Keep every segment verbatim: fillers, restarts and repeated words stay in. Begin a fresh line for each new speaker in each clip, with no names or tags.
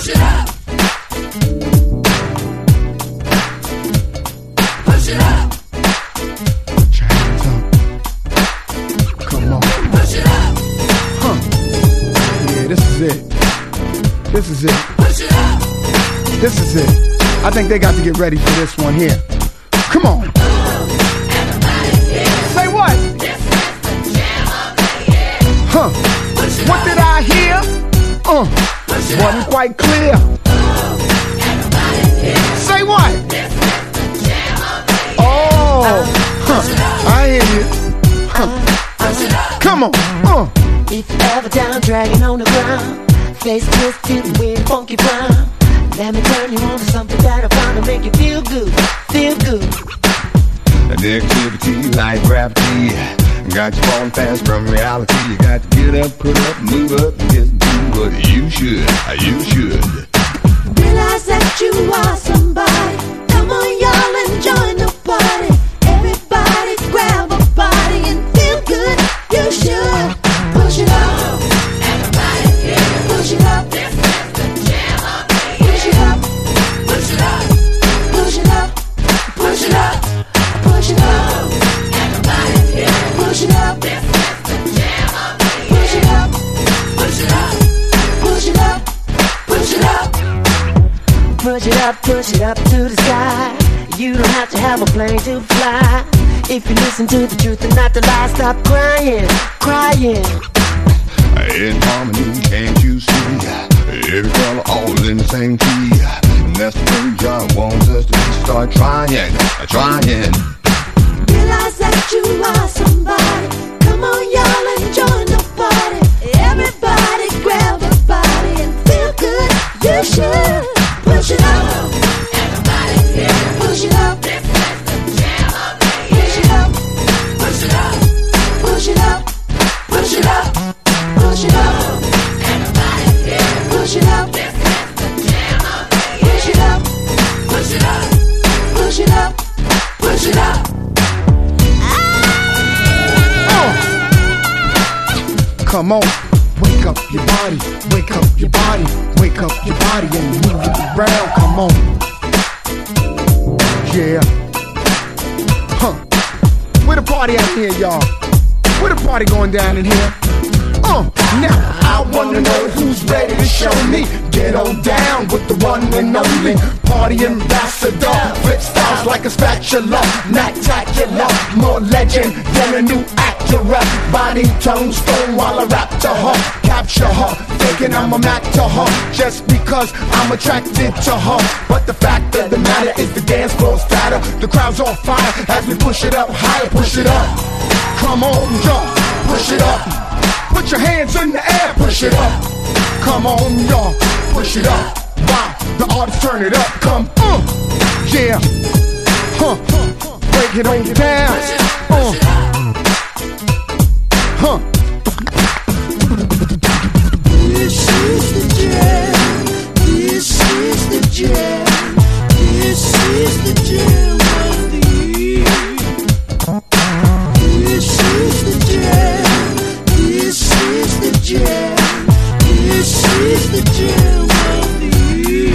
Push it up. Push it up.
Put your hands up. Come on.
Push it up.
Huh. Yeah, this is it. This is it.
Push it up.
This is it. I think they got to get ready for this one here. Come on. Say what? Huh. What did I hear? Uh. Wasn't quite clear. Say what? Oh. Huh. I hear you. Huh. Come on. Uh.
If you're ever down, dragging on the ground, face twisted, weird, funky brown, let me turn you on to something that I found to make you feel good, feel good.
Negativity like gravity got you falling fast from reality. You got to get up, put up, move up, and just do what you should, you should.
Realize that you are somebody. Come on, y'all, and join the party. Everybody grab a body and feel good. You should push it up. Everybody push it up. This is the jam of the year. Push it up. Push it up. Push it up. Push it up. Push it up. Everybody push it up. This is the jam of the year. Push it up. Push it up. Push it up. Push it up. Push it up, push it up to the sky. You don't have to have a plane to fly. If you listen to the truth and not the lie, stop crying, crying.
In harmony, can't you see? Every color all in the same key. And that's the way God wants us to start trying, trying.
Realize that you are somebody. Come on, y'all, and join the party. Everybody grab a body and feel good. You should push it up. Everybody push it up. This is the jam of the year. Push it up. Push it up. Push it up. Push it up. Push it up. Everybody push it up. This is the jam of the year. Push it up. Push it up. Push it up. Push it up.
Come on, wake up your body, wake up your body, wake up your body and move it around. Come on, yeah, huh? Where the party at here, y'all? Where the party going down in here? Uh, now I wanna know who's ready to show me. Get on down with the one and only party ambassador. Flip styles like a spatula, spectacular, more legend than a new Acura. Body, tone, stone while I rap to her, capture her, thinking I'm a Mac to her, just because I'm attracted to her. But the fact of the matter is the dance floor's fatter. The crowd's on fire as we push it up higher, push it up. Come on, y'all, push it up. Put your hands in the air, push it up. Come on, y'all, push it up. Wow, the artists turn it up. Come on, yeah, huh? Break it on down, uh, huh?
This is the jam. This is the jam. This is the jam of the year. This is the jam. This is the jam. This is the jam of the year.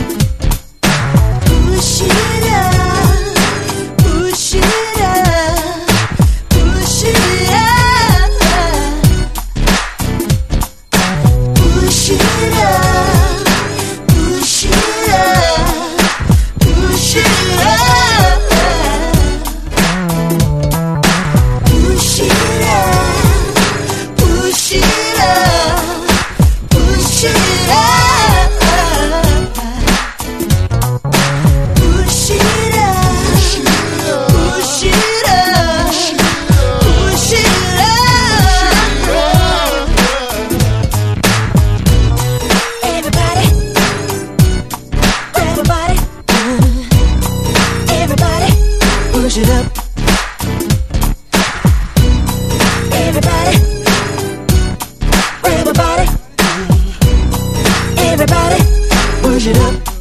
Push it up, push it up, push it up, push it up, push it up, push it up, push it up. Push it up, push it up, push it up, push it up, push it up. Everybody, everybody, everybody, push it up. Everybody. Everybody, everybody, push it up.